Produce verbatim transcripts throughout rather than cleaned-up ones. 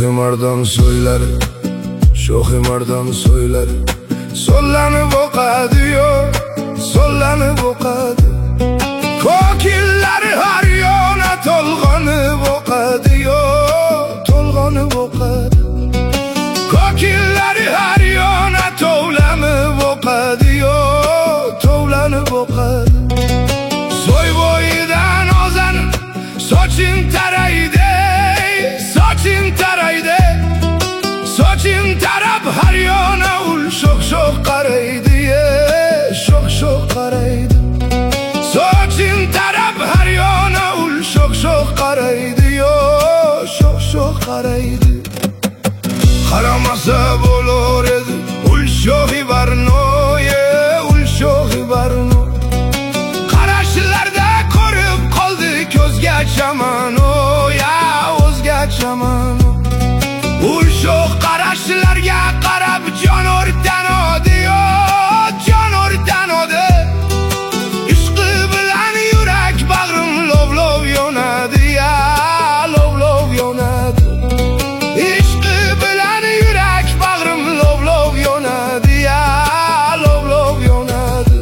mardon söyler, sho'xi mardon söyler. Sollanib oqadi-yor, sollanib oqadi. Kokillari har yona to'lg'anib oqadi-yor, to'lg'anib oqadi. Kokillari har yona tovlanib oqadi-yor, tovlanib oqadi. Soy bo'yidan ozanib soching taraydi, soching taraydi. Soching tarab har yona ul sho'x-sho'x qaraydi, sho'x-sho'x qaraydi. Soching tarab har yona ul sho'x-sho'x qaraydi, sho'x-sho'x qaraydi. Qaramasa bo'lar edi ul sho'xi barnoye, ul sho'xi barno. Qarashlarda ko'rib qoldi ko'zga chamano, ya o'zga chamano. Ul sho'x qarashlarga qarab jon o'rtanodi, jon o'rtanodi. Ishqi bilan yurak bag'rim lov-lov yonadi, ya lov-lov yonadi. Ishqi bilan yurak bag'rim lov-lov yonadi, ya lov-lov yonadi.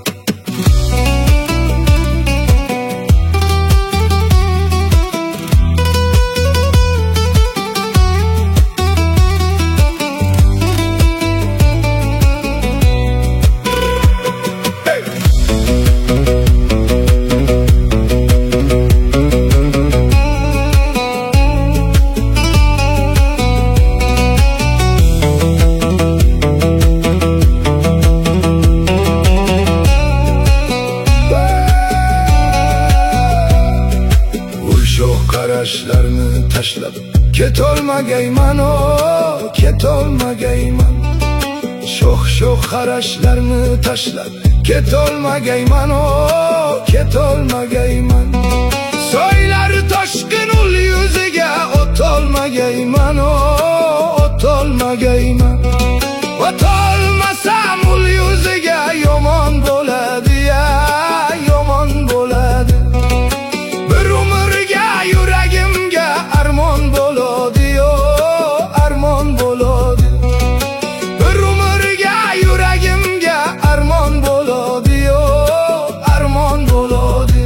Qarashlarni tashlab ketolmagayman, o ketolmagayman. Sho'x-sho'x qarashlarni tashlab ketolmagayman, o ketolmagayman. Soylar toshqin ul yuziga o'tolmagayman, o o'tolmagayman. O'tolmasam ul yuziga yomon bo'ladi, ya yomon bo'ladi. Bir umrga yuragimga armon bo'ladi, yo armon bo'ladi. Bir umrga yuragimga armon bo'ladi, yo armon bo'ladi.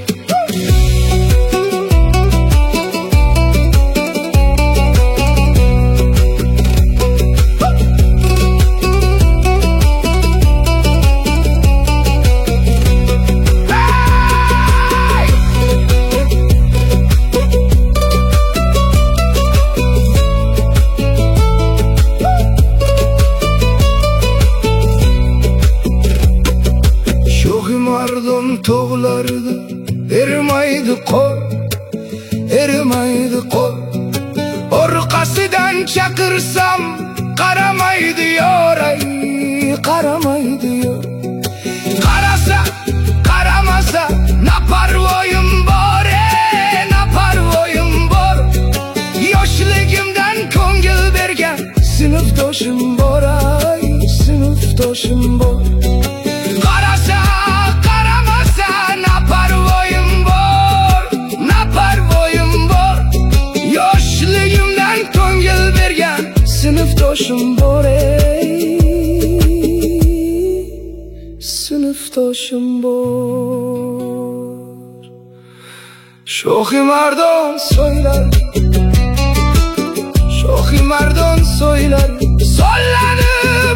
Mardon tog'larda erimaydi qor, erimaydi qor. Orqasidan chaqirsam qaramaydi yor, ay qaramaydi yor. Qarasa, qaramasa na parvoyim bor, na parvoyim bor. Yoshligimdan ko'ngil bergan sinfdoshim bor, ay sinfdoshim bor. Qarasa, qaramasa na parvoyim bor, na parvoyim bor. Yoshligimdan ko'ngil bergan sinfdoshim bor, ey sinfdoshim bor. Sho'xi mardon so'ylar, sho'xi mardon so'ylar. Sollanib